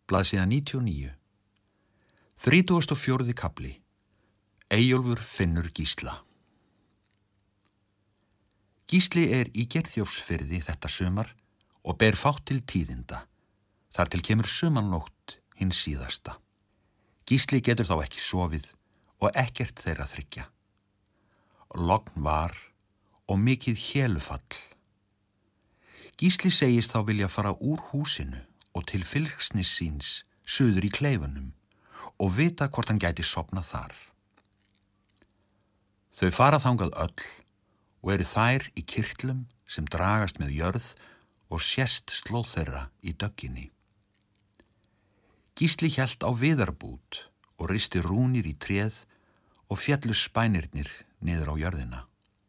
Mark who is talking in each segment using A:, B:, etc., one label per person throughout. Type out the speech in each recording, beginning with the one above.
A: Blaðsíða 99. 34. kafli. Eyjólfur finnur Gísla. Gísli í Geirþjófsfirði þetta sumar og ber fátt til tíðinda. Þar til kemur sumarnótt hinn síðasta. Gísli getur þá ekki sofið og ekkert þeirra þriggja. Logn var og mikið hélufall. Gísli segist þá vilja fara úr húsinu og til fylgsnis síns suður í Kleifunum og vita hvort hann gæti sofnað þar. Þau fara þangað öll og eru þær í kirtlum sem dragast með jörð og sést slóð þeirra í dögginni. Gísli hélt á viðarbút og risti rúnir í tréð og féllu spænirnir niður á jörðina.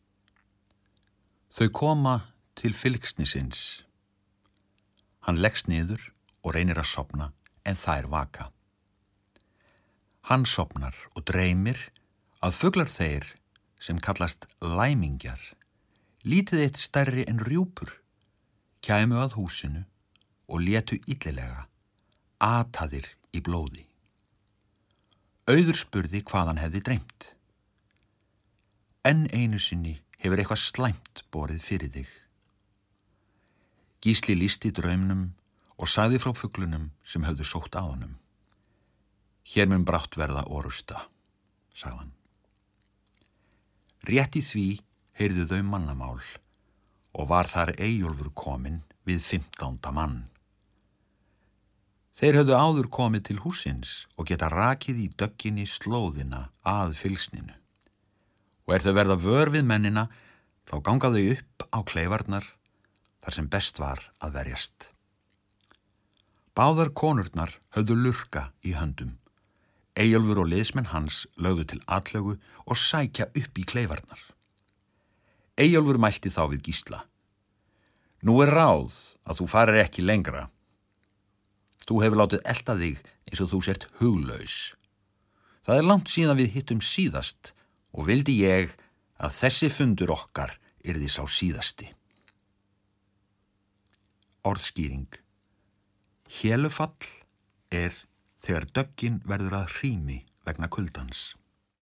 A: Þau koma til fylgsnisins. Hann leggst niður og reynir að sofna en þær vaka. Hann sofnar og dreymir að fuglar þeir sem kallast læmingjar, lítið eitt stærri en rjúpur, kæmu að húsinu og létu illilega, ataðir í blóði. Auður spurði hvað hann hefði dreymt. Enn einu sinni hefur eitthvað slæmt borið fyrir þig. Gísli lýsti draumnum og sagði frá fuglunum sem höfðu sótt á honum. Hér mun brátt verða orusta, sagði hann. Rétt í því heyrðu þau mannamál og var þar Eyjólfur kominn við 15. mann. Þeir höfðu áður komið til hússins og geta rakið í dögginni slóðina að fylgsninu. Og þau verða vör við mennina, þá ganga þau upp á kleifarnar þar sem best var að verjast. Báðar konurnar höfðu lurka í höndum. Eyjólfur og liðsmenn hans lögðu til atlögu og sækja upp í kleifarnar. Eyjólfur mælti þá við Gísla. Nú ráð að þú farir ekki lengra. Þú hefur látið elta þig eins og þú sért huglaus. Það langt síðan við hittum síðast og vildi ég að þessi fundur okkar yrði sá síðasti. Orðskýring. Hélufall þegar döggin verður að hrími vegna kuldans.